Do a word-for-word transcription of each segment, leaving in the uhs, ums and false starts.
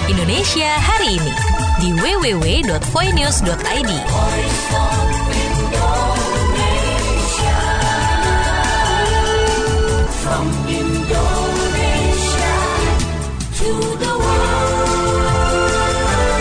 Indonesia hari ini di w w w dot voinews dot i d. From Indonesia to the world.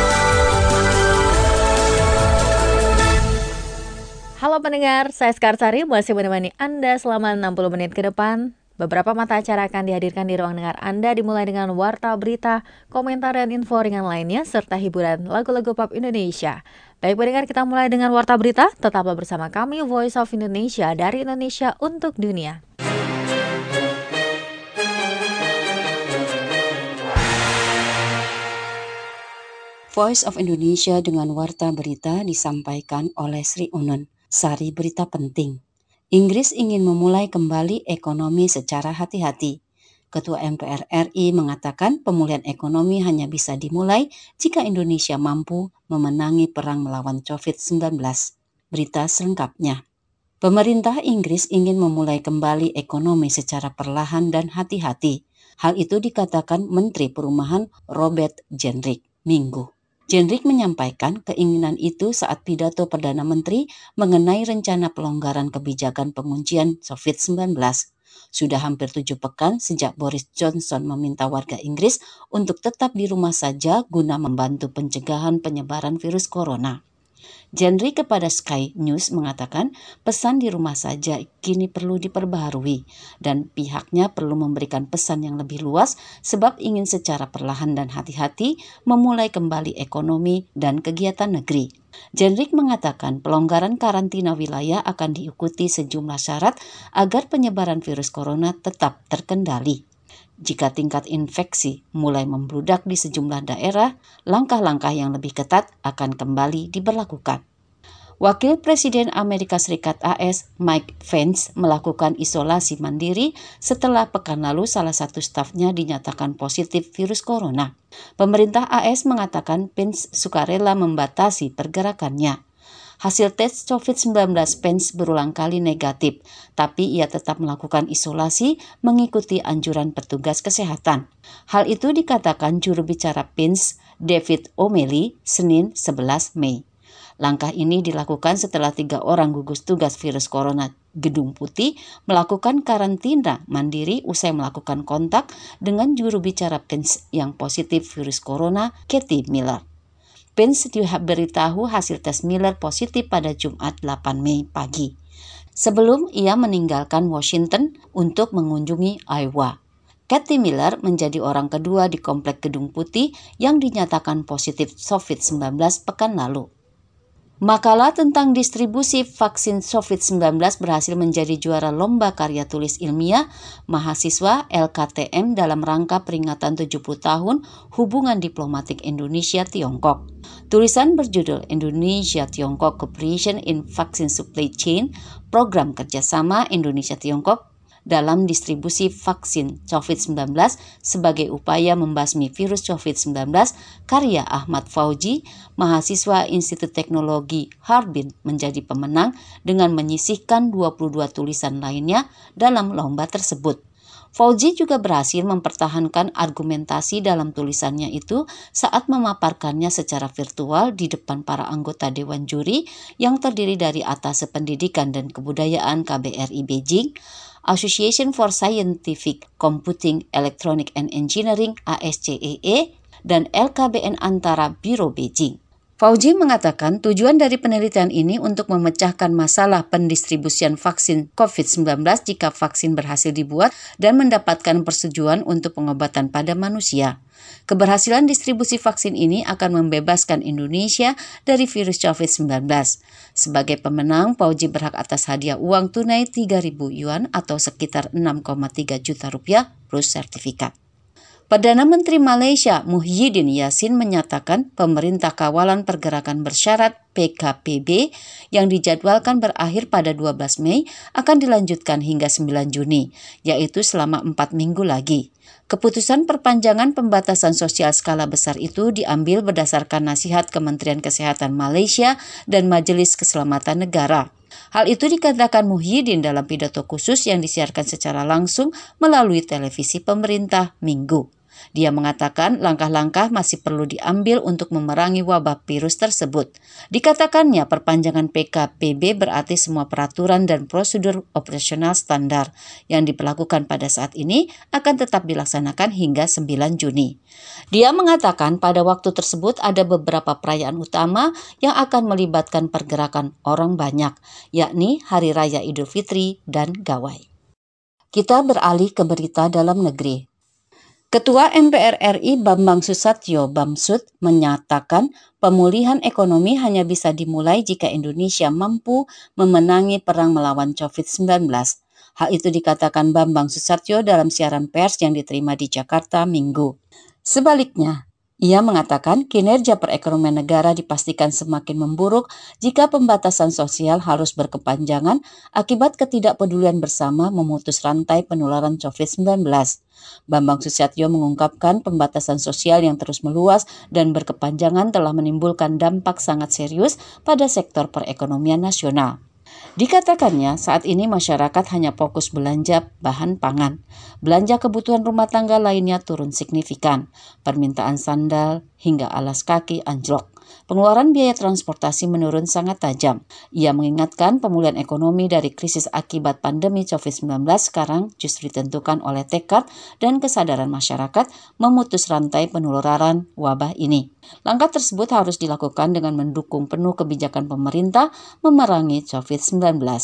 Halo pendengar, saya Skarsari masih menemani Anda selama enam puluh menit ke depan. Beberapa mata acara akan dihadirkan di ruang dengar Anda, dimulai dengan warta berita, komentar dan info ringan lainnya, serta hiburan lagu-lagu pop Indonesia. Baik pendengar, kita mulai dengan warta berita. Tetaplah bersama kami, Voice of Indonesia, dari Indonesia untuk dunia. Voice of Indonesia dengan warta berita disampaikan oleh Sri Unun. Sari berita penting. Inggris ingin memulai kembali ekonomi secara hati-hati. Ketua M P R R I mengatakan pemulihan ekonomi hanya bisa dimulai jika Indonesia mampu memenangi perang melawan covid sembilan belas. Berita selengkapnya. Pemerintah Inggris ingin memulai kembali ekonomi secara perlahan dan hati-hati. Hal itu dikatakan Menteri Perumahan Robert Jenrick Minggu. Jenrick menyampaikan keinginan itu saat pidato Perdana Menteri mengenai rencana pelonggaran kebijakan penguncian covid sembilan belas. Sudah hampir tujuh pekan sejak Boris Johnson meminta warga Inggris untuk tetap di rumah saja guna membantu pencegahan penyebaran virus corona. Jenrick kepada Sky News mengatakan pesan di rumah saja kini perlu diperbaharui dan pihaknya perlu memberikan pesan yang lebih luas sebab ingin secara perlahan dan hati-hati memulai kembali ekonomi dan kegiatan negeri. Jenrick mengatakan pelonggaran karantina wilayah akan diikuti sejumlah syarat agar penyebaran virus corona tetap terkendali. Jika tingkat infeksi mulai membludak di sejumlah daerah, langkah-langkah yang lebih ketat akan kembali diberlakukan. Wakil Presiden Amerika Serikat A S Mike Pence melakukan isolasi mandiri setelah pekan lalu salah satu stafnya dinyatakan positif virus corona. Pemerintah A S mengatakan Pence sukarela membatasi pergerakannya. Hasil tes covid sembilan belas Pence berulang kali negatif, tapi ia tetap melakukan isolasi mengikuti anjuran petugas kesehatan. Hal itu dikatakan juru bicara Pence, David O'Malley, Senin sebelas Mei. Langkah ini dilakukan setelah tiga orang gugus tugas virus corona Gedung Putih melakukan karantina mandiri usai melakukan kontak dengan juru bicara Pence yang positif virus corona, Katie Miller. Pence diberitahu hasil tes Miller positif pada Jumat delapan Mei pagi, sebelum ia meninggalkan Washington untuk mengunjungi Iowa. Katie Miller menjadi orang kedua di Komplek Gedung Putih yang dinyatakan positif covid sembilan belas pekan lalu. Makalah tentang distribusi vaksin covid sembilan belas berhasil menjadi juara lomba karya tulis ilmiah mahasiswa L K T M dalam rangka peringatan tujuh puluh tahun hubungan diplomatik Indonesia-Tiongkok. Tulisan berjudul Indonesia-Tiongkok Cooperation in Vaccine Supply Chain, program kerjasama Indonesia-Tiongkok dalam distribusi vaksin covid sembilan belas sebagai upaya membasmi virus covid sembilan belas, karya Ahmad Fauji, mahasiswa Institut Teknologi Harbin, menjadi pemenang dengan menyisihkan dua puluh dua tulisan lainnya dalam lomba tersebut. Fauji juga berhasil mempertahankan argumentasi dalam tulisannya itu saat memaparkannya secara virtual di depan para anggota Dewan Juri yang terdiri dari Atase Pendidikan dan Kebudayaan K B R I Beijing, Association for Scientific Computing, Electronic and Engineering A S C E E, dan L K B N Antara Biro Beijing. Fauji mengatakan tujuan dari penelitian ini untuk memecahkan masalah pendistribusian vaksin covid sembilan belas jika vaksin berhasil dibuat dan mendapatkan persetujuan untuk pengobatan pada manusia. Keberhasilan distribusi vaksin ini akan membebaskan Indonesia dari virus covid sembilan belas. Sebagai pemenang, Fauji berhak atas hadiah uang tunai tiga ribu yuan atau sekitar enam koma tiga juta rupiah plus sertifikat. Perdana Menteri Malaysia Muhyiddin Yassin menyatakan pemerintah kawalan pergerakan bersyarat P K P B yang dijadwalkan berakhir pada dua belas Mei akan dilanjutkan hingga sembilan Juni, yaitu selama empat minggu lagi. Keputusan perpanjangan pembatasan sosial skala besar itu diambil berdasarkan nasihat Kementerian Kesehatan Malaysia dan Majelis Keselamatan Negara. Hal itu dikatakan Muhyiddin dalam pidato khusus yang disiarkan secara langsung melalui televisi pemerintah Minggu. Dia mengatakan langkah-langkah masih perlu diambil untuk memerangi wabah virus tersebut. Dikatakannya perpanjangan P K P B berarti semua peraturan dan prosedur operasional standar yang diberlakukan pada saat ini akan tetap dilaksanakan hingga sembilan Juni. Dia mengatakan pada waktu tersebut ada beberapa perayaan utama yang akan melibatkan pergerakan orang banyak, yakni Hari Raya Idul Fitri dan Gawai. Kita beralih ke berita dalam negeri. Ketua M P R R I Bambang Susatyo Bamsud menyatakan pemulihan ekonomi hanya bisa dimulai jika Indonesia mampu memenangi perang melawan covid sembilan belas. Hal itu dikatakan Bambang Susatyo dalam siaran pers yang diterima di Jakarta Minggu. Sebaliknya, ia mengatakan kinerja perekonomian negara dipastikan semakin memburuk jika pembatasan sosial harus berkepanjangan akibat ketidakpedulian bersama memutus rantai penularan covid sembilan belas. Bambang Susatyo mengungkapkan pembatasan sosial yang terus meluas dan berkepanjangan telah menimbulkan dampak sangat serius pada sektor perekonomian nasional. Dikatakannya saat ini masyarakat hanya fokus belanja bahan pangan. Belanja kebutuhan rumah tangga lainnya turun signifikan. Permintaan sandal hingga alas kaki anjlok. Pengeluaran biaya transportasi menurun sangat tajam. Ia mengingatkan pemulihan ekonomi dari krisis akibat pandemi covid sembilan belas sekarang justru ditentukan oleh tekad dan kesadaran masyarakat memutus rantai penularan wabah ini. Langkah tersebut harus dilakukan dengan mendukung penuh kebijakan pemerintah memerangi covid sembilan belas.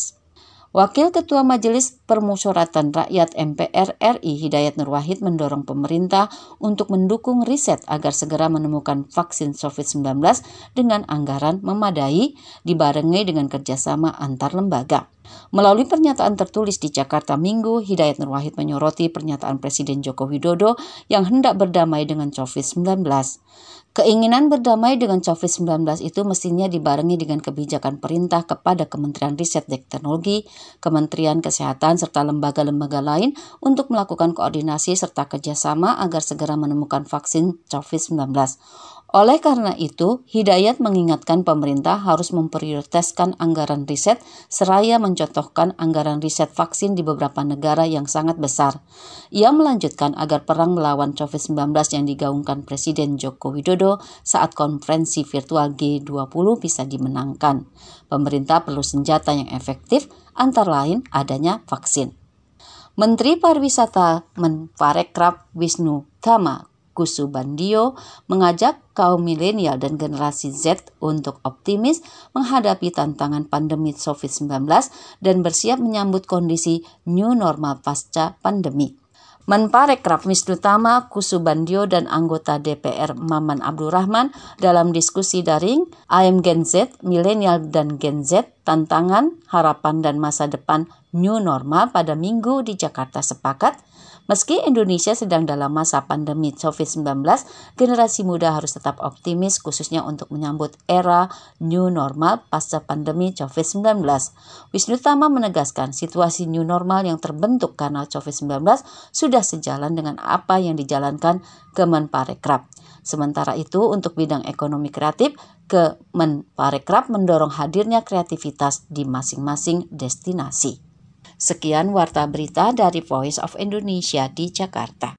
Wakil Ketua Majelis Permusyawaratan Rakyat M P R R I Hidayat Nur Wahid mendorong pemerintah untuk mendukung riset agar segera menemukan vaksin covid sembilan belas dengan anggaran memadai dibarengi dengan kerjasama antar lembaga. Melalui pernyataan tertulis di Jakarta Minggu, Hidayat Nur Wahid menyoroti pernyataan Presiden Joko Widodo yang hendak berdamai dengan covid sembilan belas. Keinginan berdamai dengan covid sembilan belas itu mestinya dibarengi dengan kebijakan perintah kepada Kementerian Riset dan Teknologi, Kementerian Kesehatan, serta lembaga-lembaga lain untuk melakukan koordinasi serta kerjasama agar segera menemukan vaksin covid sembilan belas. Oleh karena itu, Hidayat mengingatkan pemerintah harus memprioritaskan anggaran riset seraya mencontohkan anggaran riset vaksin di beberapa negara yang sangat besar. Ia melanjutkan agar perang melawan covid sembilan belas yang digaungkan Presiden Joko Widodo saat konferensi virtual G dua puluh bisa dimenangkan. Pemerintah perlu senjata yang efektif, antara lain adanya vaksin. Menteri Pariwisata Menparekraf Wisnu Tama Kusubandio mengajak kaum milenial dan generasi Z untuk optimis menghadapi tantangan pandemi covid sembilan belas dan bersiap menyambut kondisi new normal pasca pandemi. Menparekraf Wisnu Tama Kusubandio dan anggota D P R Maman Abdurrahman dalam diskusi daring I Am Gen Z, Milenial dan Gen Z, Tantangan, Harapan dan Masa Depan New Normal pada Minggu di Jakarta sepakat, meski Indonesia sedang dalam masa pandemi covid sembilan belas, generasi muda harus tetap optimis khususnya untuk menyambut era new normal pasca pandemi covid sembilan belas. Wisnu Tama menegaskan situasi new normal yang terbentuk karena covid sembilan belas sudah sejalan dengan apa yang dijalankan Kemenparekraf. Sementara itu untuk bidang ekonomi kreatif, Kemenparekraf mendorong hadirnya kreativitas di masing-masing destinasi. Sekian Warta Berita dari Voice of Indonesia di Jakarta.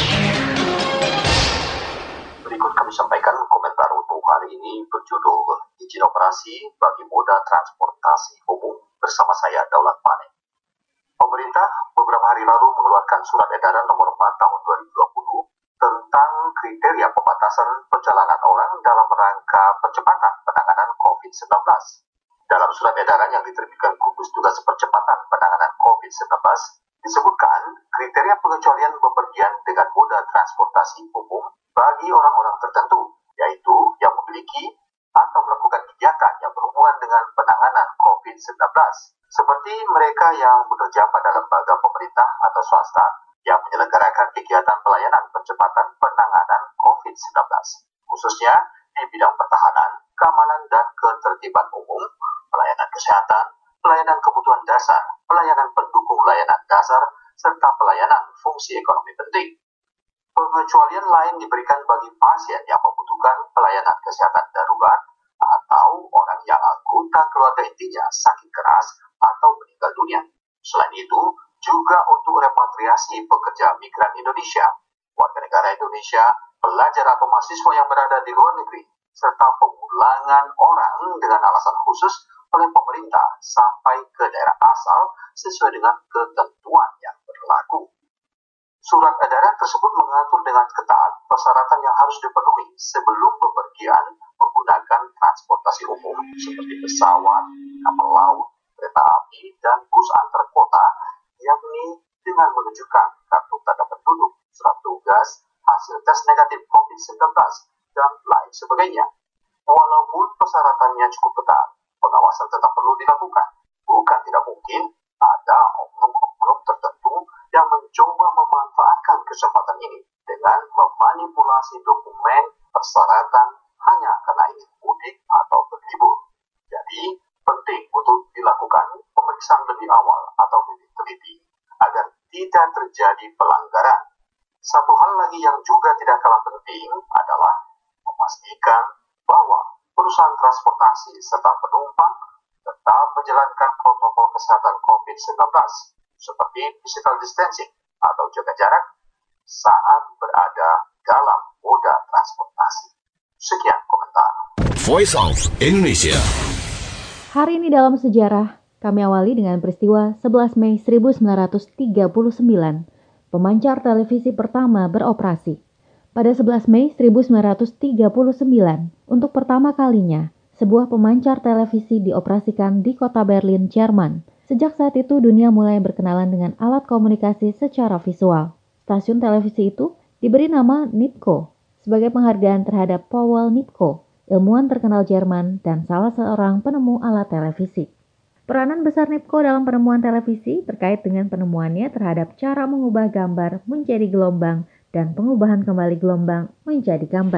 Berikut kami sampaikan komentar untuk hari ini berjudul Izin Operasi bagi Moda Transportasi Umum bersama saya Daulat Pane. Pemerintah beberapa hari lalu mengeluarkan surat edaran nomor empat tahun dua ribu dua puluh tentang kriteria pembatasan perjalanan orang dalam rangka percepatan penanganan covid sembilan belas. Dalam surat edaran yang diterbitkan Gugus Tugas Percepatan Penanganan covid sembilan belas, disebutkan kriteria pengecualian bepergian dengan moda transportasi umum bagi orang-orang tertentu, yaitu yang memiliki atau melakukan kegiatan yang berhubungan dengan penanganan covid sembilan belas, seperti mereka yang bekerja pada lembaga pemerintah atau swasta yang menyelenggarakan kegiatan pelayanan percepatan penanganan covid sembilan belas, khususnya di bidang pertahanan, keamanan dan ketertiban umum, pelayanan kesehatan, pelayanan kebutuhan dasar, pelayanan pendukung layanan dasar, serta pelayanan fungsi ekonomi penting. Pengecualian lain diberikan bagi pasien yang membutuhkan pelayanan kesehatan darurat atau orang yang anggota keluarga intinya sakit keras atau meninggal dunia. Selain itu, juga untuk repatriasi pekerja migran Indonesia warga negara Indonesia, pelajar atau mahasiswa yang berada di luar negeri, serta pemulangan orang dengan alasan khusus oleh pemerintah sampai ke daerah asal sesuai dengan ketentuan yang berlaku. Surat edaran tersebut mengatur dengan ketat persyaratan yang harus dipenuhi sebelum bepergian menggunakan transportasi umum seperti pesawat, kapal laut, kereta api, dan bus antar kota, yakni dengan menunjukkan kartu tanda penduduk, surat tugas, hasil tes negatif covid sembilan belas, dan lain sebagainya. Walaupun persyaratannya cukup ketat, pengawasan tetap perlu dilakukan. Bukan tidak mungkin ada oknum-oknum tertentu yang mencoba memanfaatkan kesempatan ini dengan memanipulasi dokumen persyaratan hanya karena ingin mudik atau berlibur. Jadi, penting untuk dilakukan pemeriksaan lebih awal atau lebih teliti agar tidak terjadi pelanggaran. Satu hal lagi yang juga tidak kalah penting adalah memastikan bahwa perusahaan transportasi serta penumpang tetap menjalankan protokol kesehatan covid sembilan belas seperti physical distancing atau jaga jarak saat berada dalam moda transportasi. Sekian komentar. Voice of Indonesia. Hari ini dalam sejarah, kami awali dengan peristiwa sebelas Mei seribu sembilan ratus tiga puluh sembilan, pemancar televisi pertama beroperasi. Pada sebelas Mei seribu sembilan ratus tiga puluh sembilan, untuk pertama kalinya, sebuah pemancar televisi dioperasikan di kota Berlin, Jerman. Sejak saat itu, dunia mulai berkenalan dengan alat komunikasi secara visual. Stasiun televisi itu diberi nama Nipkow sebagai penghargaan terhadap Powell Nipkow, ilmuwan terkenal Jerman dan salah seorang penemu alat televisi. Peranan besar Nipkow dalam penemuan televisi terkait dengan penemuannya terhadap cara mengubah gambar menjadi gelombang dan pengubahan kembali gelombang menjadi gambar.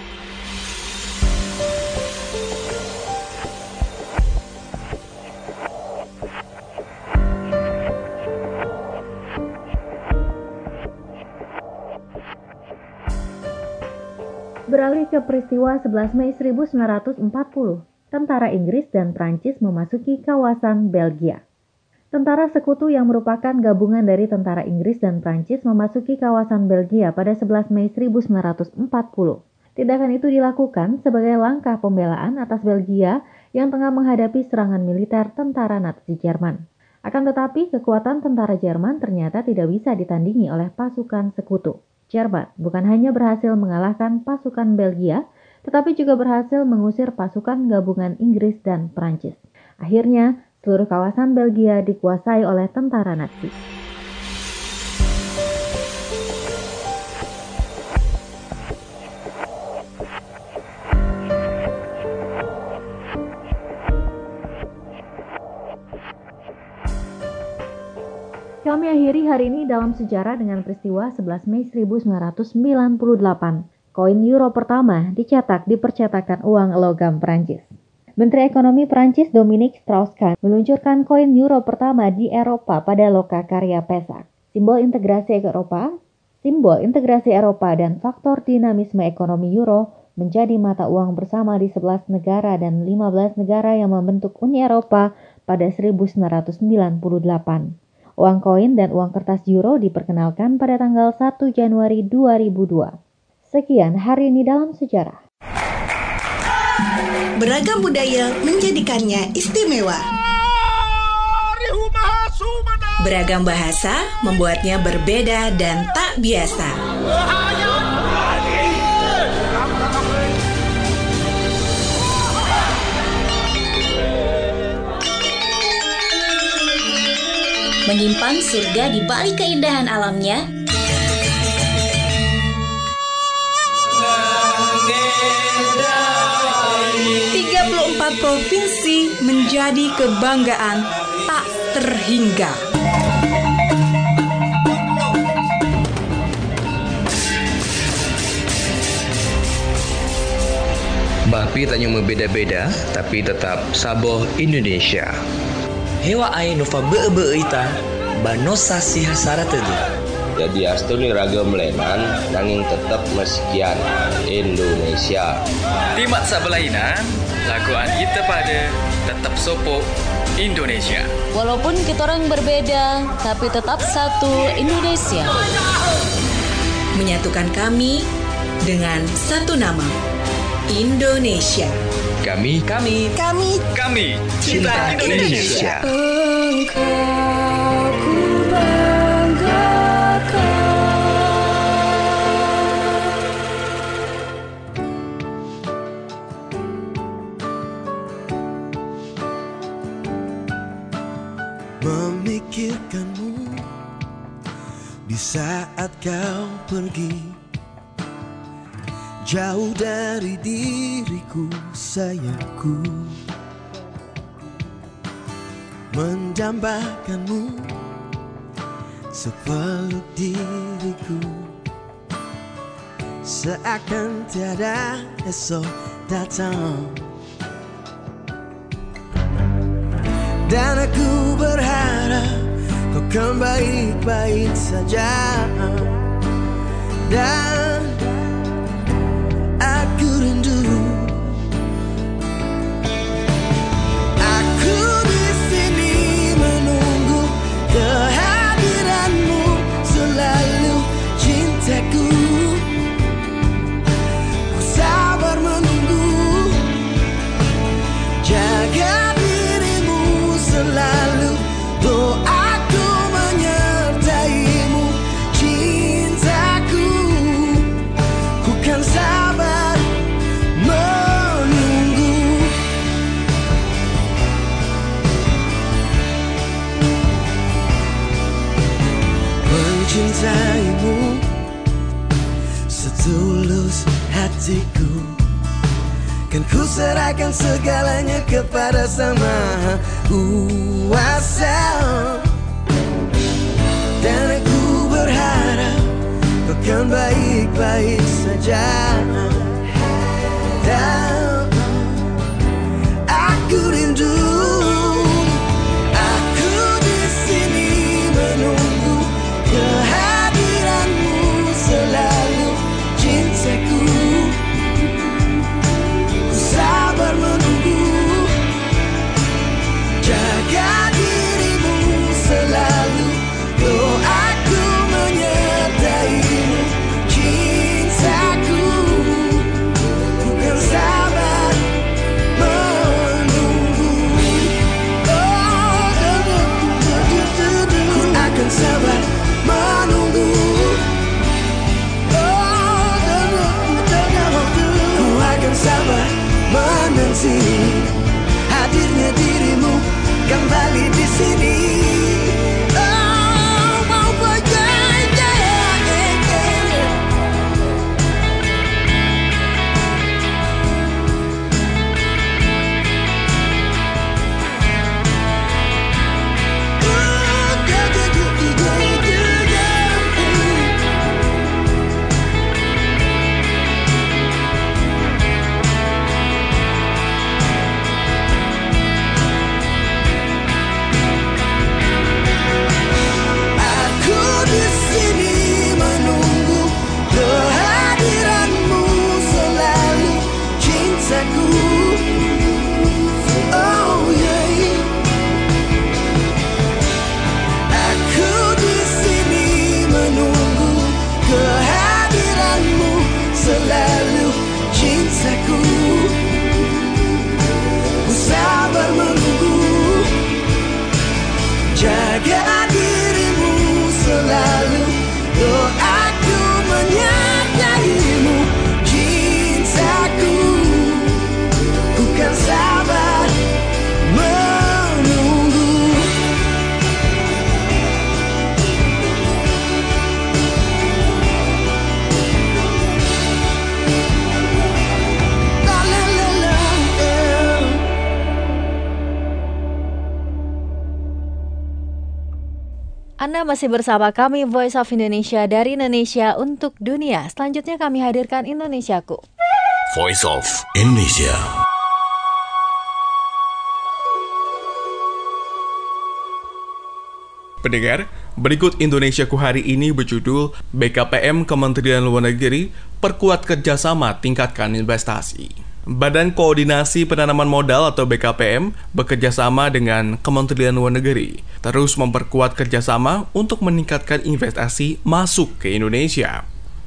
Beralih ke peristiwa sebelas Mei seribu sembilan ratus empat puluh, tentara Inggris dan Prancis memasuki kawasan Belgia. Tentara sekutu yang merupakan gabungan dari tentara Inggris dan Prancis memasuki kawasan Belgia pada sebelas Mei seribu sembilan ratus empat puluh. Tindakan itu dilakukan sebagai langkah pembelaan atas Belgia yang tengah menghadapi serangan militer tentara Nazi Jerman. Akan tetapi, kekuatan tentara Jerman ternyata tidak bisa ditandingi oleh pasukan sekutu. Jerman bukan hanya berhasil mengalahkan pasukan Belgia, tetapi juga berhasil mengusir pasukan gabungan Inggris dan Prancis. Akhirnya, seluruh kawasan Belgia dikuasai oleh tentara Nazi. Kami akhiri hari ini dalam sejarah dengan peristiwa sebelas Mei seribu sembilan ratus sembilan puluh delapan. Koin euro pertama dicetak di percetakan uang logam Prancis. Menteri Ekonomi Prancis Dominique Strauss-Kahn meluncurkan koin euro pertama di Eropa pada Lokakarya Pesak. Simbol integrasi Eropa, simbol integrasi Eropa dan faktor dinamisme ekonomi euro menjadi mata uang bersama di sebelas negara dan lima belas negara yang membentuk Uni Eropa pada seribu sembilan ratus sembilan puluh delapan. Uang koin dan uang kertas euro diperkenalkan pada tanggal satu Januari dua ribu dua. Sekian hari ini dalam sejarah. Beragam budaya menjadikannya istimewa. Beragam bahasa membuatnya berbeda dan tak biasa. Menyimpan surga di balik keindahan alamnya. tiga puluh empat provinsi menjadi kebanggaan tak terhingga. Bapi tanya membeda-beda, tapi tetap saboh Indonesia. Hewa ai nova be-be ita banosa si hasara tadi. Jadi astuni ragam lenan nanging tetap meskian Indonesia. Timat sabelaina laguan kita pada tetap sopo Indonesia. Walaupun kita orang berbeda, tapi tetap satu Indonesia. menyatukan kami dengan satu nama, Indonesia. Kami, kami, Kami, Kami cinta Indonesia. Engkau ku banggakan. Memikirkanmu di saat kau pergi, jauh dari diriku sayangku. Mendambakanmu sepeluk diriku, seakan tiada esok datang. Dan aku berharap kau kan baik-baik saja. Dan aku rindu, aku di sini menunggu kehadiranmu selalu, cintaku. Ku sabar menunggu, jaga selalu, doaku menyertaimu, cintaku. Ku kan sabar menunggu. Mencintaimu setulus hatiku, kan ku serahkan segalanya kepada Sama Kuasa. Dan aku berharap kau kan baik-baik saja. Dan aku rindu, aku di sini menunggu kehadiranmu selalu, cintaku. Sabar menunggu, jaga dirimu selalu, doaku menyertaimu, cintaku. Ku kan sabar menunggu. Oh, ku akan sabar menunggu. Oh, ku akan sabar menanti hadirnya dirimu kembali di sini. Oh, mau percaya, Anda masih bersama kami Voice of Indonesia dari Indonesia untuk dunia. Selanjutnya kami hadirkan Indonesiaku. Voice of Indonesia. Pendengar, berikut Indonesiaku hari ini berjudul B K P M Kementerian Luar Negeri perkuat kerjasama tingkatkan investasi. Badan Koordinasi Penanaman Modal atau B K P M bekerjasama dengan Kementerian Luar Negeri terus memperkuat kerjasama untuk meningkatkan investasi masuk ke Indonesia.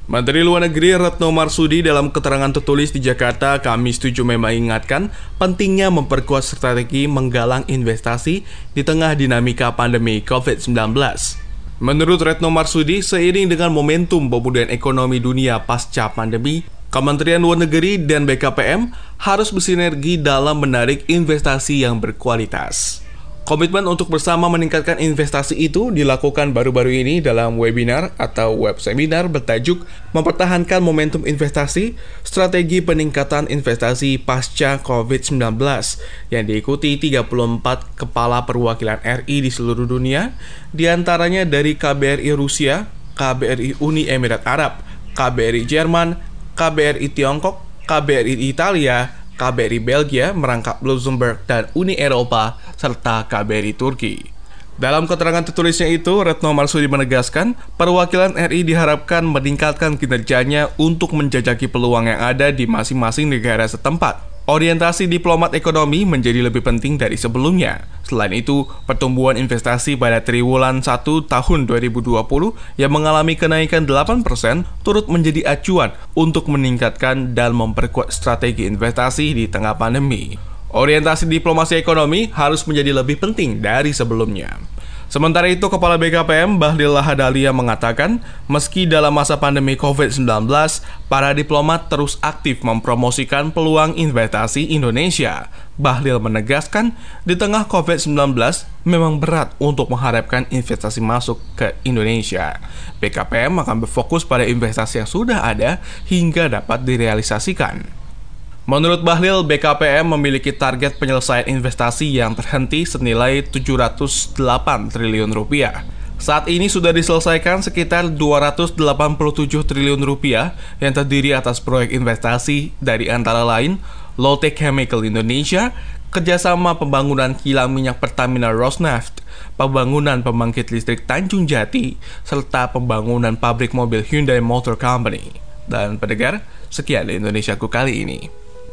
Menteri Luar Negeri Retno Marsudi dalam keterangan tertulis di Jakarta Kamis tujuh Mei mengingatkan pentingnya memperkuat strategi menggalang investasi di tengah dinamika pandemi covid sembilan belas. Menurut Retno Marsudi, seiring dengan momentum pemulihan ekonomi dunia pasca pandemi, Kementerian Luar Negeri dan B K P M harus bersinergi dalam menarik investasi yang berkualitas. Komitmen untuk bersama meningkatkan investasi itu dilakukan baru-baru ini dalam webinar atau web seminar bertajuk Mempertahankan Momentum Investasi, Strategi Peningkatan Investasi Pasca covid sembilan belas yang diikuti tiga puluh empat kepala perwakilan R I di seluruh dunia, diantaranya dari K B R I Rusia, K B R I Uni Emirat Arab, K B R I Jerman, K B R I Tiongkok, K B R I Italia, K B R I Belgia, merangkap Luxembourg, dan Uni Eropa, serta K B R I Turki. Dalam keterangan tertulisnya itu, Retno Marsudi menegaskan, perwakilan R I diharapkan meningkatkan kinerjanya untuk menjajaki peluang yang ada di masing-masing negara setempat. Orientasi diplomat ekonomi menjadi lebih penting dari sebelumnya. Selain itu, pertumbuhan investasi pada triwulan satu tahun dua ribu dua puluh yang mengalami kenaikan delapan persen turut menjadi acuan untuk meningkatkan dan memperkuat strategi investasi di tengah pandemi. Orientasi diplomasi ekonomi harus menjadi lebih penting dari sebelumnya. Sementara itu, Kepala B K P M Bahlil Lahadalia mengatakan, meski dalam masa pandemi covid sembilan belas, para diplomat terus aktif mempromosikan peluang investasi Indonesia. Bahlil menegaskan, di tengah covid sembilan belas memang berat untuk mengharapkan investasi masuk ke Indonesia. B K P M akan berfokus pada investasi yang sudah ada hingga dapat direalisasikan. Menurut Bahlil, B K P M memiliki target penyelesaian investasi yang terhenti senilai tujuh ratus delapan triliun rupiah. Saat ini sudah diselesaikan sekitar dua ratus delapan puluh tujuh triliun rupiah yang terdiri atas proyek investasi dari antara lain Lotte Chemical Indonesia, kerjasama pembangunan kilang minyak Pertamina Rosneft, pembangunan pembangkit listrik Tanjung Jati, serta pembangunan pabrik mobil Hyundai Motor Company. Dan pendengar, sekian di Indonesiaku kali ini.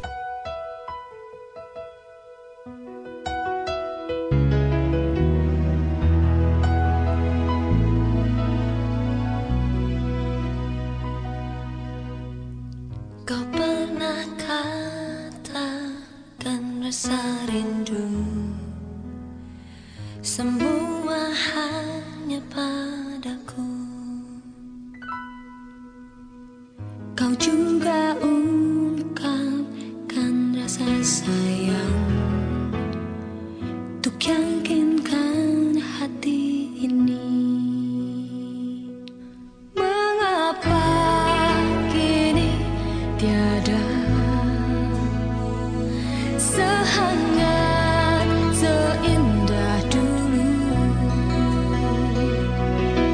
Kau pernah katakan rasa rindu, semua hanya padaku. Kau juga ungkapkan rasa sayang untuk yakinkan hati ini. Mengapa kini tiada sehangat seindah dulu?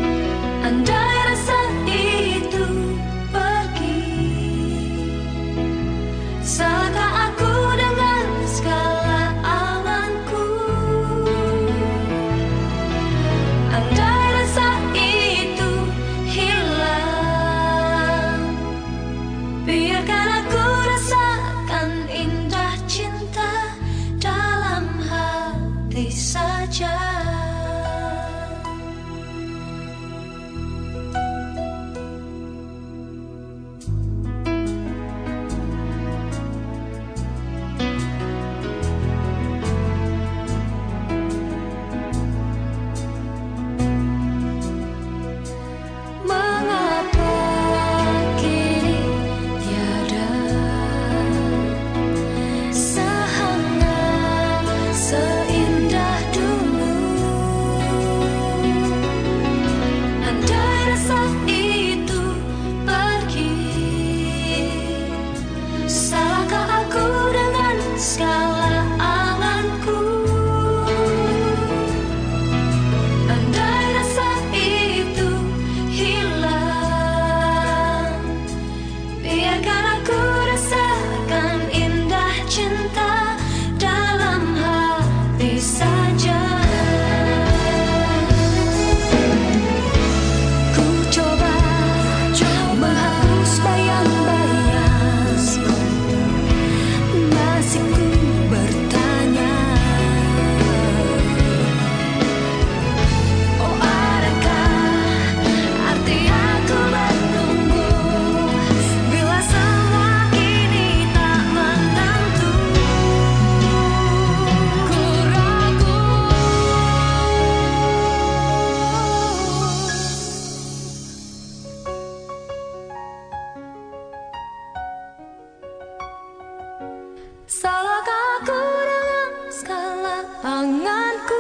Salahkah aku dengan segala anganku?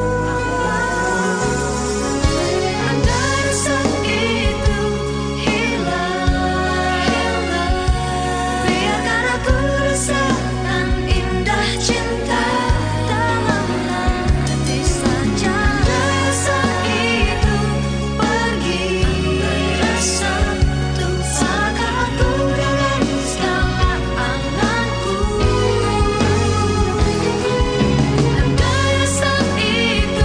Andai rasa itu hilang, biarkan aku rasakan indah cinta dalam hati saja. Rasa itu pergi bersatu, salahkah aku dengan segala anganku? Andai rasa itu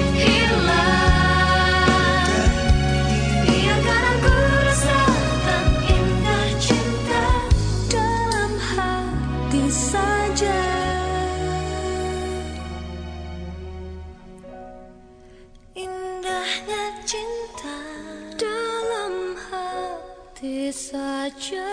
hilang, biarkan aku rasakan indah cinta dalam hati saja. Indahnya cinta dalam hati saja.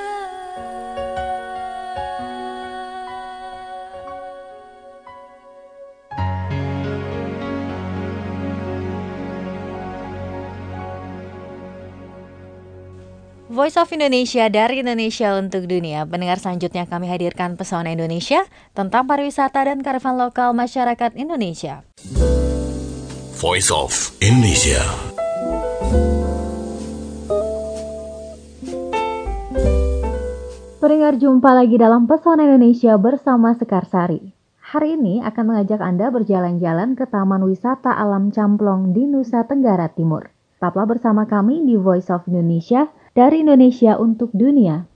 Voice of Indonesia dari Indonesia untuk dunia. Pendengar, selanjutnya kami hadirkan Pesona Indonesia tentang pariwisata dan kearifan lokal masyarakat Indonesia. Voice of Indonesia. Pendengar, jumpa lagi dalam Pesona Indonesia bersama Sekar Sari. Hari ini akan mengajak Anda berjalan-jalan ke Taman Wisata Alam Camplong di Nusa Tenggara Timur. Tetaplah bersama kami di Voice of Indonesia dari Indonesia untuk dunia.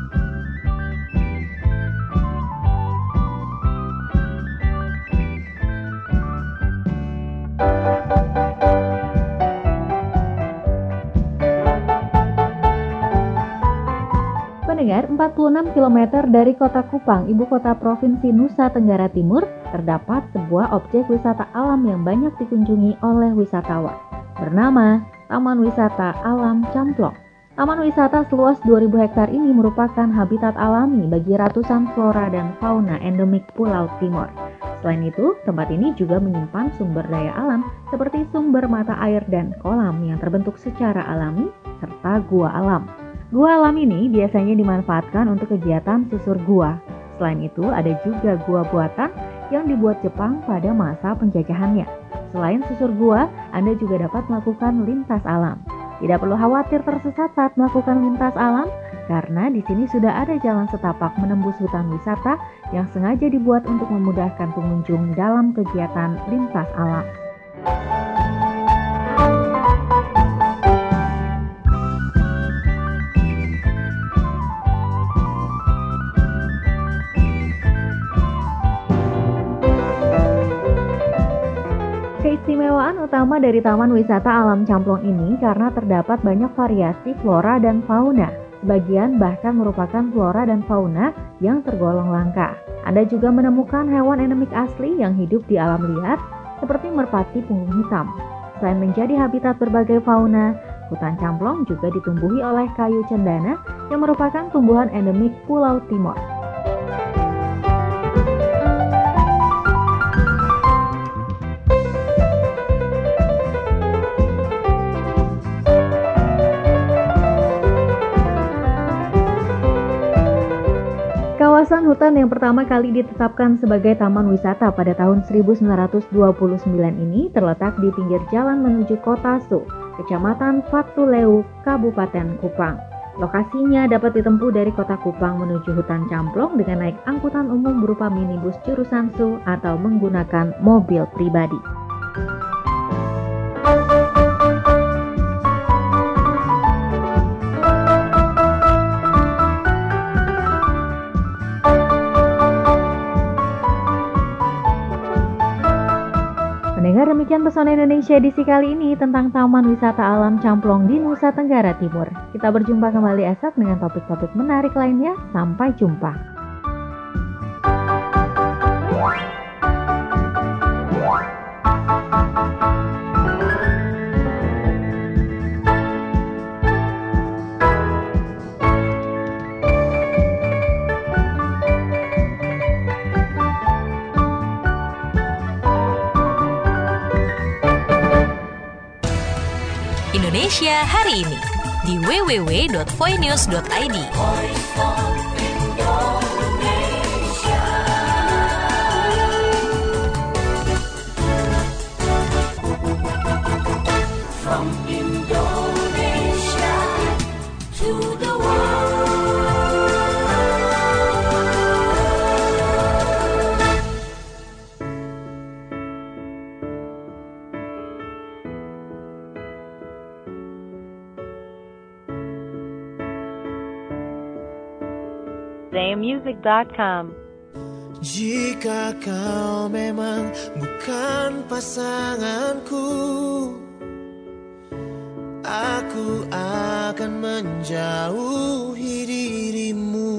Pendengar, empat puluh enam kilometer dari kota Kupang, ibu kota Provinsi Nusa Tenggara Timur, terdapat sebuah objek wisata alam yang banyak dikunjungi oleh wisatawan, bernama Taman Wisata Alam Camplong. Taman wisata seluas dua ribu hektar ini merupakan habitat alami bagi ratusan flora dan fauna endemik Pulau Timor. Selain itu, tempat ini juga menyimpan sumber daya alam seperti sumber mata air dan kolam yang terbentuk secara alami, serta gua alam. Gua alam ini biasanya dimanfaatkan untuk kegiatan susur gua. Selain itu, ada juga gua buatan yang dibuat Jepang pada masa penjajahannya. Selain susur gua, Anda juga dapat melakukan lintas alam. Tidak perlu khawatir tersesat saat melakukan lintas alam, karena di sini sudah ada jalan setapak menembus hutan wisata yang sengaja dibuat untuk memudahkan pengunjung dalam kegiatan lintas alam. Keistimewaan utama dari Taman Wisata Alam Camplong ini karena terdapat banyak variasi flora dan fauna. Sebagian bahkan merupakan flora dan fauna yang tergolong langka. Anda juga menemukan hewan endemik asli yang hidup di alam liar seperti merpati punggung hitam. Selain menjadi habitat berbagai fauna, hutan Camplong juga ditumbuhi oleh kayu cendana yang merupakan tumbuhan endemik Pulau Timor. Kawasan hutan yang pertama kali ditetapkan sebagai taman wisata pada tahun seribu sembilan ratus dua puluh sembilan ini terletak di pinggir jalan menuju Kota Su, Kecamatan Fatuleu, Kabupaten Kupang. Lokasinya dapat ditempuh dari Kota Kupang menuju hutan Camplong dengan naik angkutan umum berupa minibus jurusan Su atau menggunakan mobil pribadi. Pendengar, demikian Pesona Indonesia edisi kali ini tentang Taman Wisata Alam Camplong di Nusa Tenggara Timur. Kita berjumpa kembali esok dengan topik-topik menarik lainnya. Sampai jumpa. Indonesia hari ini di w w w dot voinews dot i d. zaya music dot com. Jika kau memang bukan pasanganku, aku akan menjauhi dirimu.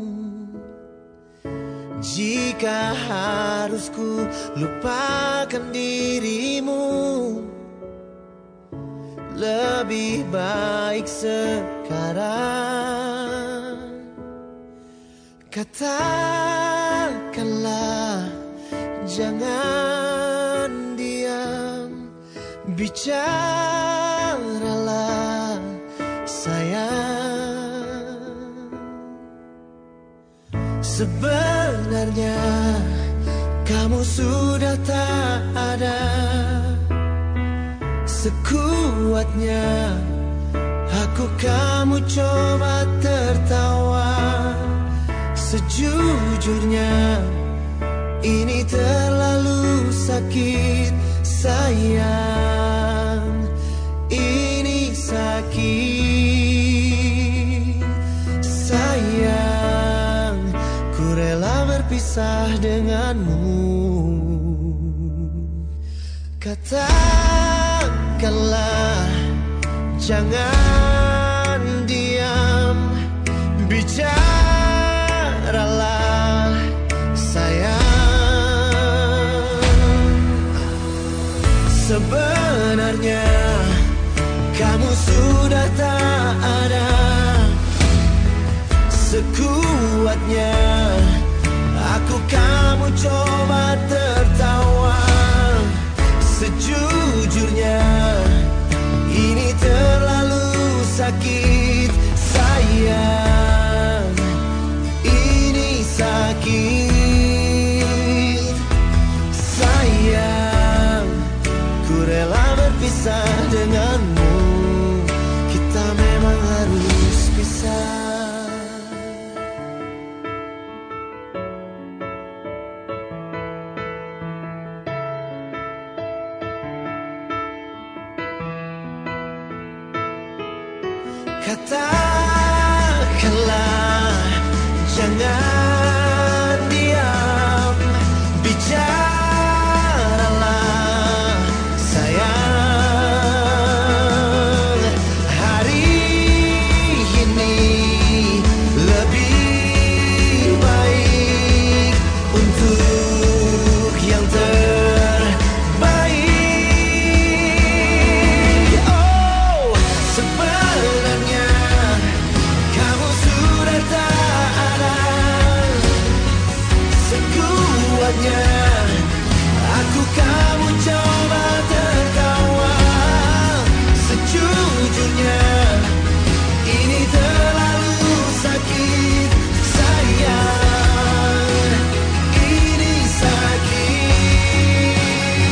Jika harus ku lupakan dirimu, lebih baik sekarang. Katakanlah, jangan diam, bicaralah sayang. Sebenarnya kamu sudah tak ada, sekuatnya aku kamu coba tertawa. Sejujurnya ini terlalu sakit sayang, ini sakit sayang. Ku rela berpisah denganmu. Katakanlah, jangan diam, bicaralah sayang. Sebenarnya kamu sudah tak ada, sekuatnya aku kamu coba tertawa. Sejujurnya ini terlalu sakit sayang, ini sakit sayang. Ku rela berpisah denganmu, kita memang harus pisah. Katakanlah, jangan diam, bicaralah sayang. Hari ini lebih baik untuk yang terbaik. Oh, sebenarnya kamu sudah tak ada, sekuatnya aku kamu coba tertawa. Sejujurnya ini terlalu sakit sayang, ini sakit.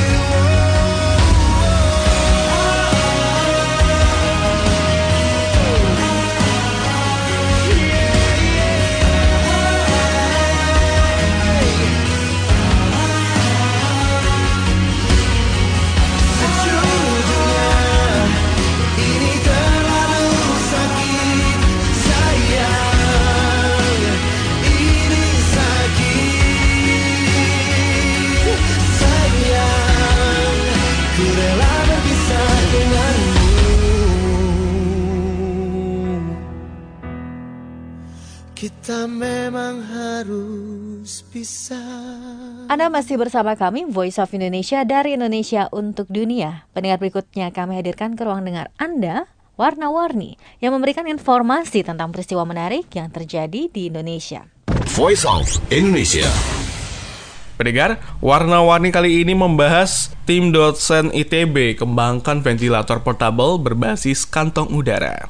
Sejujurnya ini terlalu sakit sayang, ini sakit sayang. Ku rela berpisah denganmu. Kita memang harus pisah. Anda masih bersama kami, Voice of Indonesia dari Indonesia untuk Dunia. Pendengar berikutnya kami hadirkan ke ruang dengar Anda, Warna-Warni, yang memberikan informasi tentang peristiwa menarik yang terjadi di Indonesia. Voice of Indonesia. Pendengar, Warna-Warni kali ini membahas tim dosen I T B kembangkan ventilator portable berbasis kantong udara.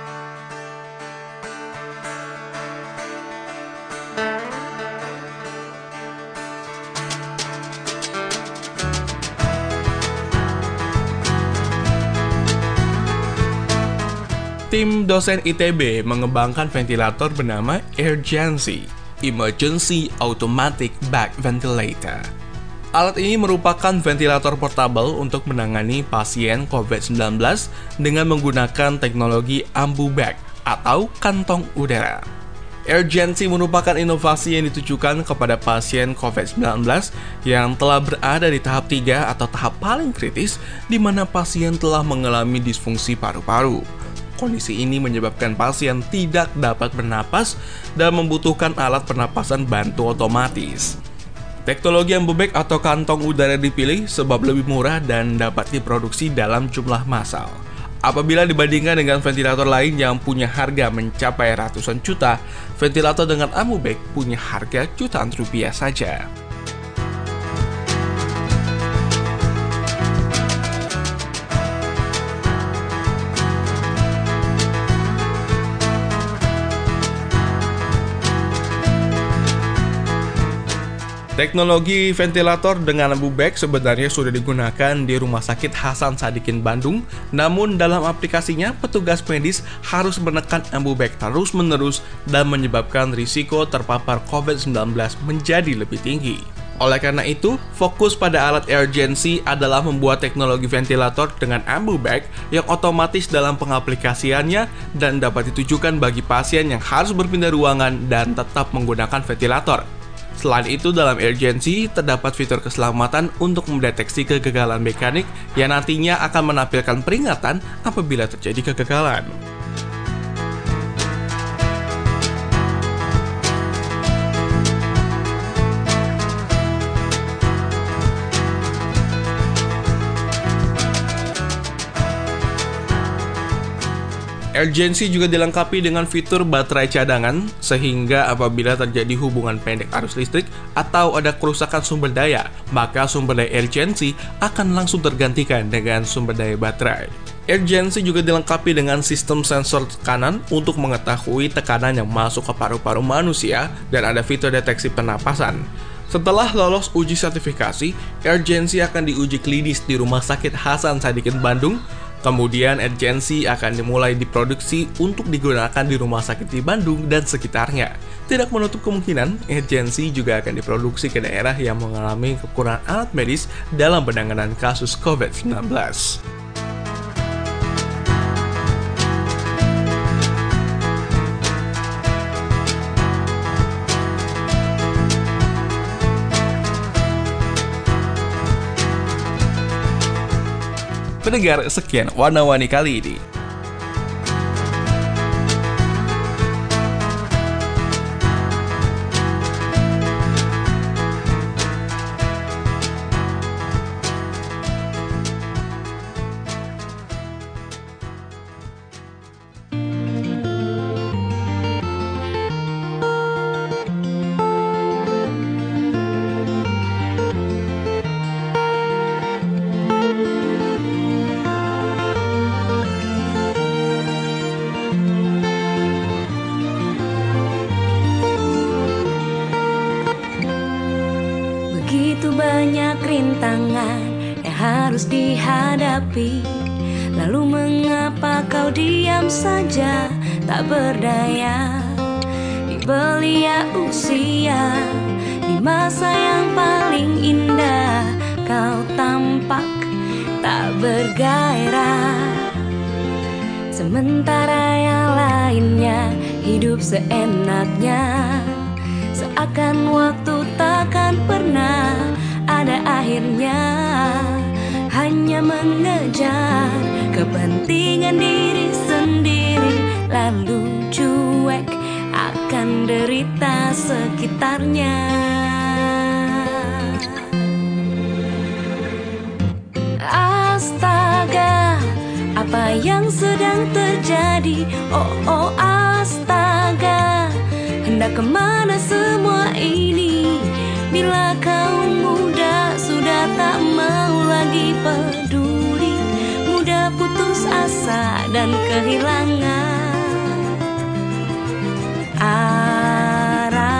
Tim dosen I T B mengembangkan ventilator bernama Emergency Emergency Automatic Bag Ventilator. Alat ini merupakan ventilator portable untuk menangani pasien covid sembilan belas dengan menggunakan teknologi ambu bag atau kantong udara. Emergency merupakan inovasi yang ditujukan kepada pasien covid sembilan belas yang telah berada di tahap tiga atau tahap paling kritis, di mana pasien telah mengalami disfungsi paru-paru. Kondisi ini menyebabkan pasien tidak dapat bernapas dan membutuhkan alat pernapasan bantu otomatis. Teknologi ambu bag atau kantong udara dipilih sebab lebih murah dan dapat diproduksi dalam jumlah massal. Apabila dibandingkan dengan ventilator lain yang punya harga mencapai ratusan juta, ventilator dengan ambu bag punya harga jutaan rupiah saja. Teknologi ventilator dengan ambu bag sebenarnya sudah digunakan di Rumah Sakit Hasan Sadikin Bandung, namun dalam aplikasinya petugas medis harus menekan ambu bag terus-menerus dan menyebabkan risiko terpapar covid sembilan belas menjadi lebih tinggi. Oleh karena itu, fokus pada alat emergency adalah membuat teknologi ventilator dengan ambu bag yang otomatis dalam pengaplikasiannya dan dapat ditujukan bagi pasien yang harus berpindah ruangan dan tetap menggunakan ventilator. Selain itu, dalam emergency terdapat fitur keselamatan untuk mendeteksi kegagalan mekanik yang nantinya akan menampilkan peringatan apabila terjadi kegagalan. Emergency juga dilengkapi dengan fitur baterai cadangan, sehingga apabila terjadi hubungan pendek arus listrik atau ada kerusakan sumber daya, maka sumber daya emergency akan langsung tergantikan dengan sumber daya baterai. Emergency juga dilengkapi dengan sistem sensor tekanan untuk mengetahui tekanan yang masuk ke paru-paru manusia dan ada fitur deteksi pernapasan. Setelah lolos uji sertifikasi, Emergency akan diuji klinis di Rumah Sakit Hasan Sadikin Bandung. Kemudian Emergency akan dimulai diproduksi untuk digunakan di rumah sakit di Bandung dan sekitarnya. Tidak menutup kemungkinan, Emergency juga akan diproduksi ke daerah yang mengalami kekurangan alat medis dalam penanganan kasus covid sembilan belas. Pendengar, sekian Warna-Warni kali ini. Begitu banyak rintangan yang harus dihadapi, lalu mengapa kau diam saja tak berdaya? Di belia usia, di masa yang paling indah, kau tampak tak bergairah. Sementara yang lainnya hidup seenaknya, seakan waktu takkan pernah ada akhirnya. Hanya mengejar kepentingan diri sendiri, lalu cuek akan derita sekitarnya. Astaga, apa yang sedang terjadi? Oh, oh, astaga, hendak kemana semua ini? Bila kaum muda sudah tak mau lagi peduli, mudah putus asa dan kehilangan arah.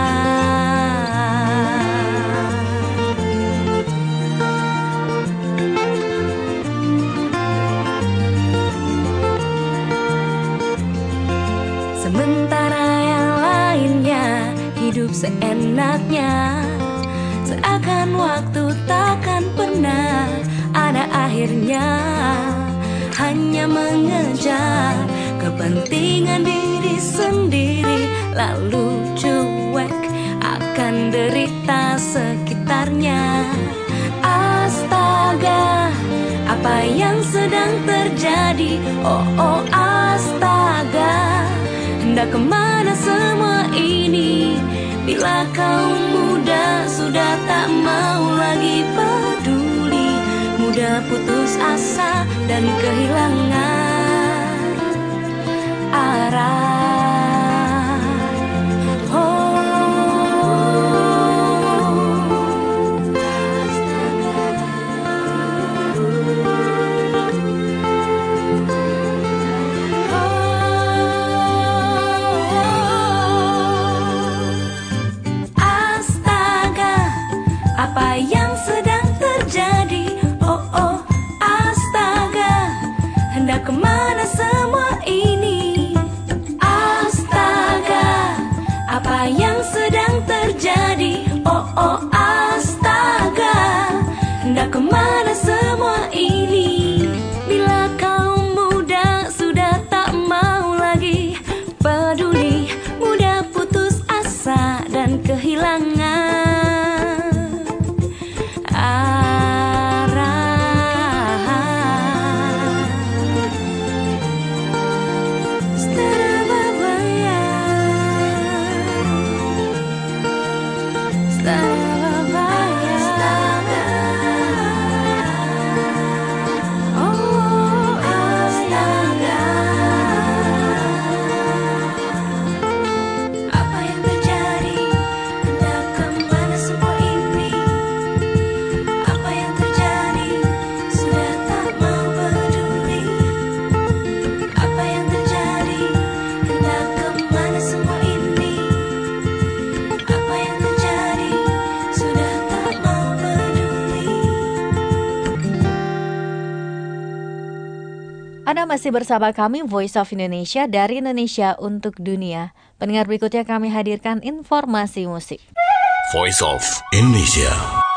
Sementara yang lainnya hidup seenaknya, seakan waktu takkan pernah ada akhirnya. Hanya mengejar kepentingan diri sendiri, lalu cuek akan derita sekitarnya. Astaga, apa yang sedang terjadi? Oh oh astaga, hendak kemana semua ini? Bila kaum muda sudah tak mau lagi peduli, mudah putus asa dan kehilangan arah. Apa yang sedang terjadi? Oh oh astaga, hendak kemana semua ini? Astaga, apa yang sedang terjadi? Oh oh astaga, hendak kemana semua ini? Bila kaum muda sudah tak mau lagi peduli, mudah putus asa dan kehilangan Anda masih bersama kami Voice of Indonesia dari Indonesia untuk Dunia. Pendengar, berikutnya kami hadirkan informasi musik. Voice of Indonesia.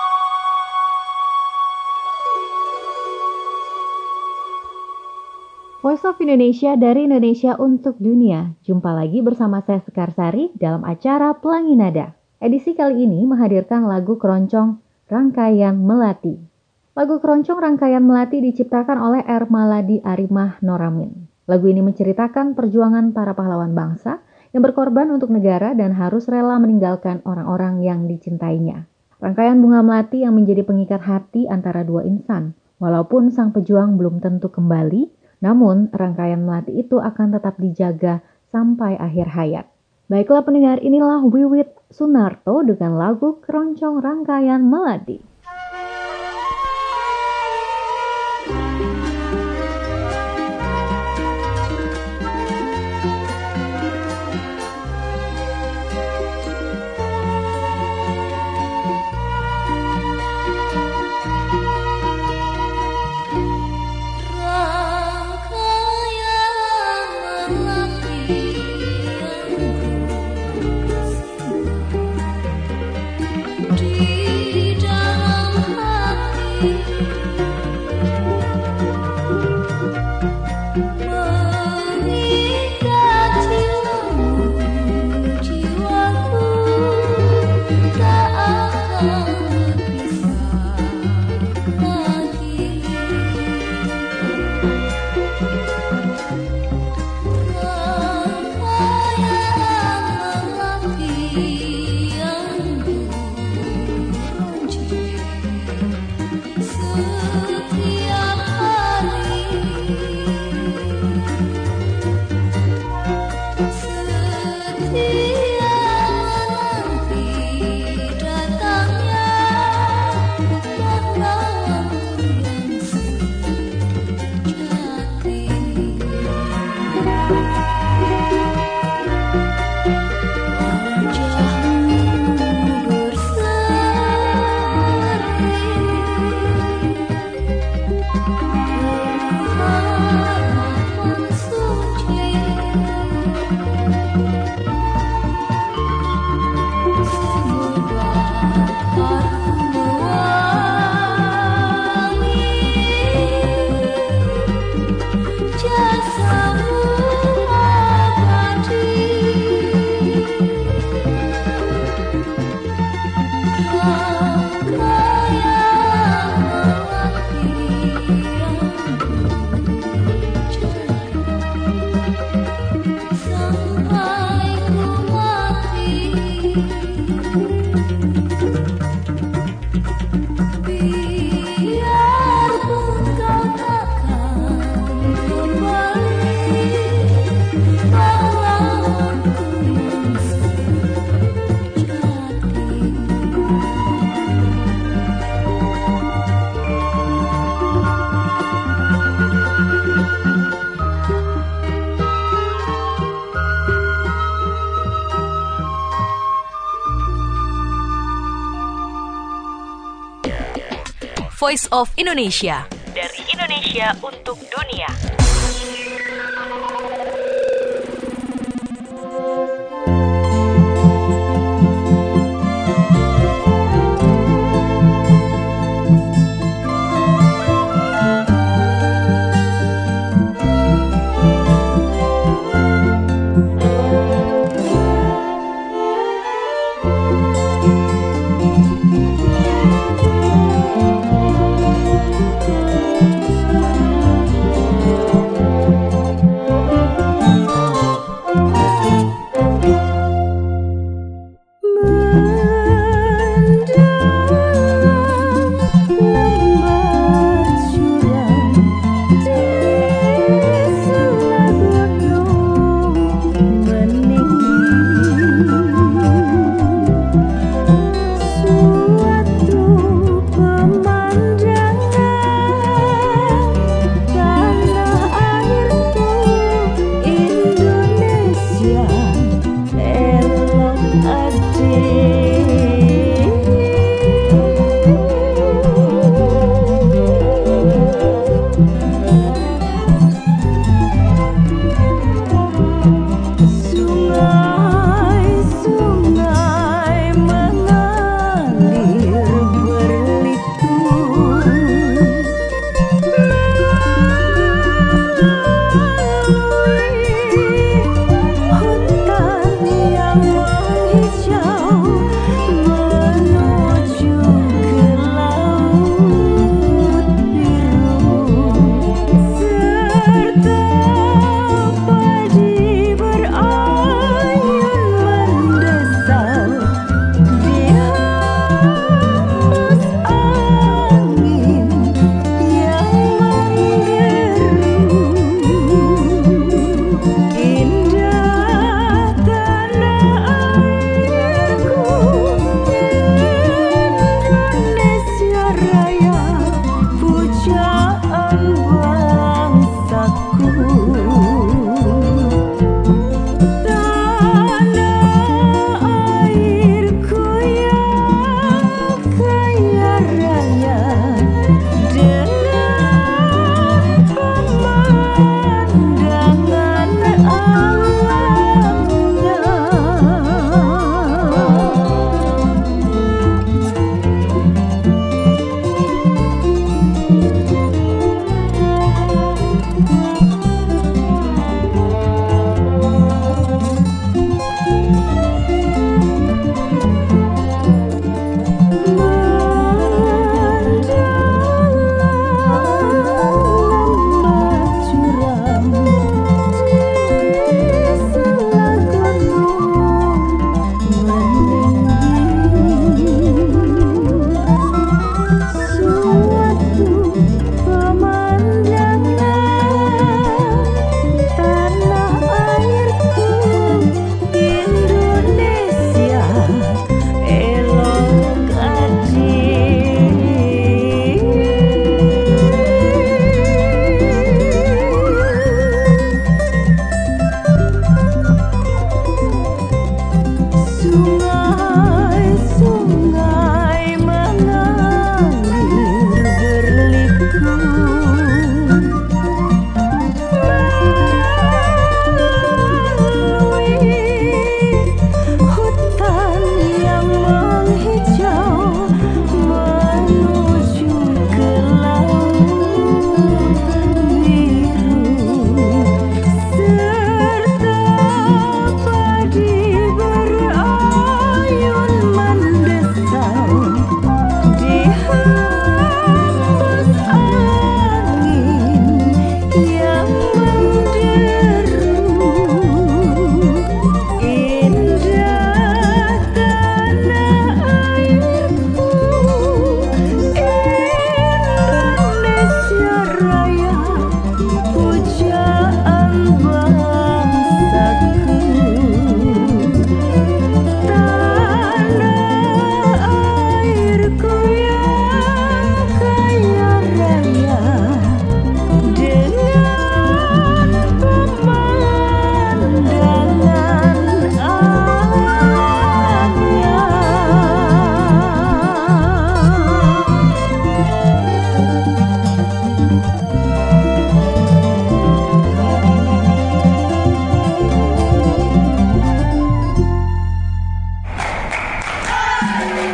Voice of Indonesia dari Indonesia untuk Dunia. Jumpa lagi bersama saya Sekar Sari dalam acara Pelangi Nada. Edisi kali ini menghadirkan lagu keroncong Rangkaian Melati. Lagu keroncong Rangkaian Melati diciptakan oleh R. Maladi Arimah Noramin. Lagu ini menceritakan perjuangan para pahlawan bangsa yang berkorban untuk negara dan harus rela meninggalkan orang-orang yang dicintainya. Rangkaian bunga melati yang menjadi pengikat hati antara dua insan. Walaupun sang pejuang belum tentu kembali, namun rangkaian melati itu akan tetap dijaga sampai akhir hayat. Baiklah pendengar, inilah Wiwit Sunarto dengan lagu keroncong Rangkaian Melati. Setiap menanti datangnya Voice of Indonesia. Dari Indonesia untuk dunia. Thank you.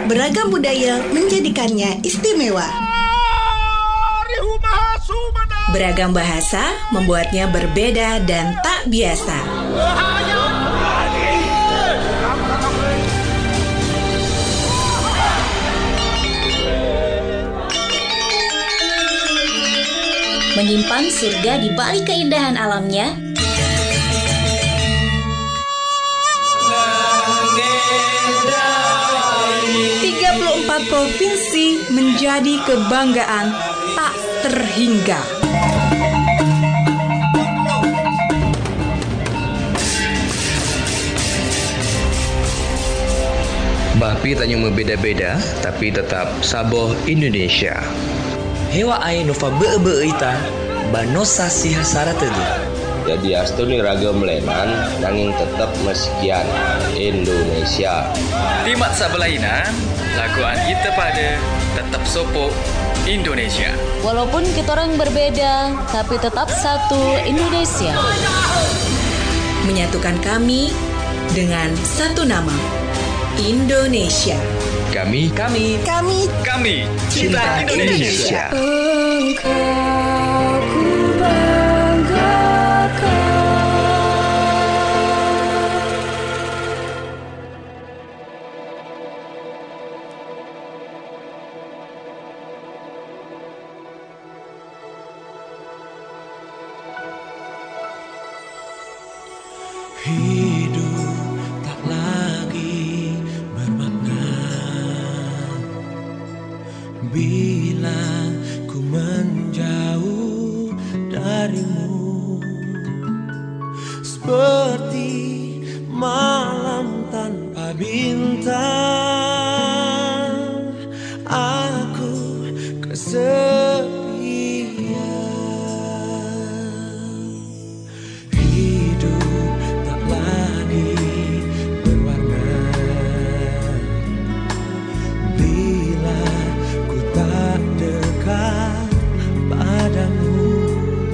Beragam budaya menjadikannya istimewa. Beragam bahasa membuatnya berbeda dan tak biasa. Menyimpan surga di balik keindahan alamnya. tiga puluh empat provinsi menjadi kebanggaan tak terhingga. Bapi tanya berbeda-beda, tapi tetap saboh Indonesia. Hewa ai nova be-be ita banosa sihasara tadi. Jadi astuni ragam lenan nanging tetap meskian Indonesia. Timat sabelaina laguan kita pada tetap sopo Indonesia. Walaupun kita orang berbeda, tapi tetap satu Indonesia. Menyatukan kami dengan satu nama, Indonesia. Kami, kami, kami, kami cinta Indonesia. Engkau ku banggakan. Hidup tak lagi bermakna bila ku menjauh darimu, seperti malam tanpa bintang. Aku kesepian. Hidup tak lagi berwarna bila ku tak dekat padamu,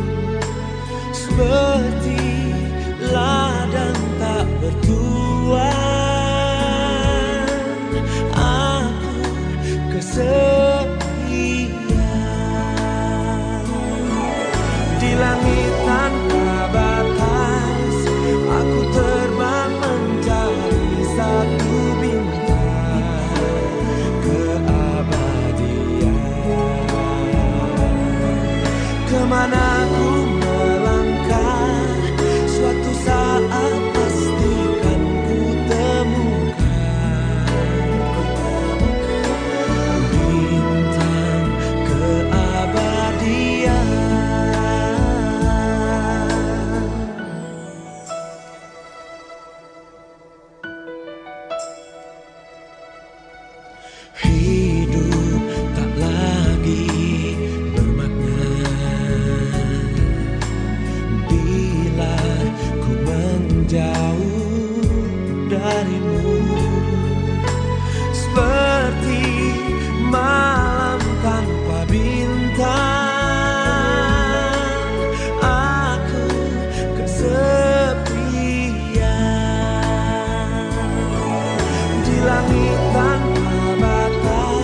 seperti ladang tak bertuan. Aku kesepian. Di langit tanpa batas aku terbang mencari satu bintang keabadian. Kemana ku melangkah, suatu saat pastikan ku temukan bintang keabadian. Hidup tak lagi bermakna bila ku menjauh darimu, seperti malam tanpa bintang. Aku kesepian. Di langit tanpa batas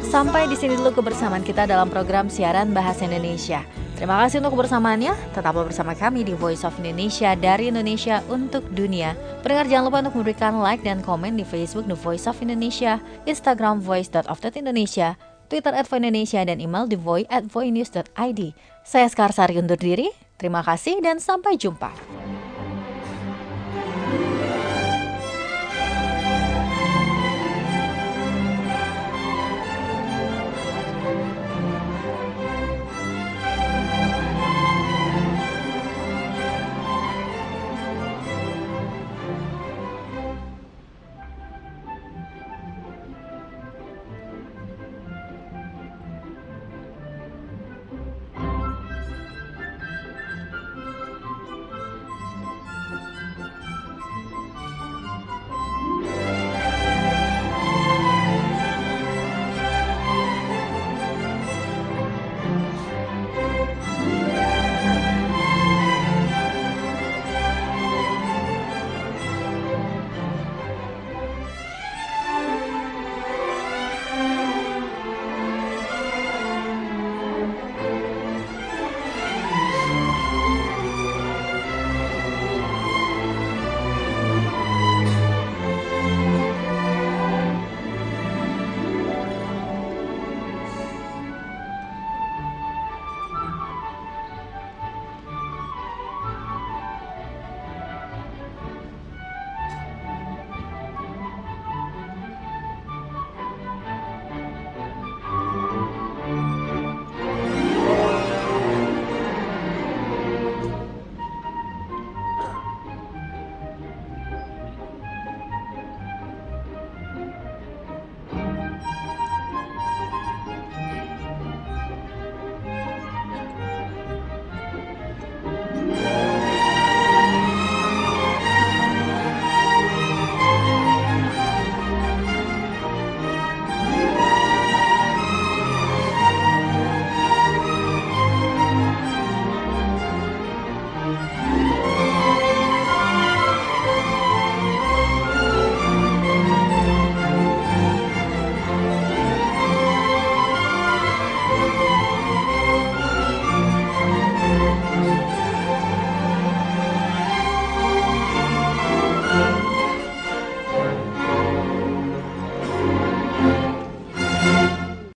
Sampai di sini dulu kebersamaan kita dalam program siaran Bahasa Indonesia. Terima kasih untuk kebersamaannya. Tetaplah bersama kami di Voice of Indonesia, dari Indonesia untuk dunia. Pendengar jangan lupa untuk memberikan like dan komen di Facebook The Voice of Indonesia, Instagram voice dot of dot indonesia, Twitter at voice indonesia, dan email thevoice at voicenews dot id. Saya Skarsari undur diri. Terima kasih dan sampai jumpa.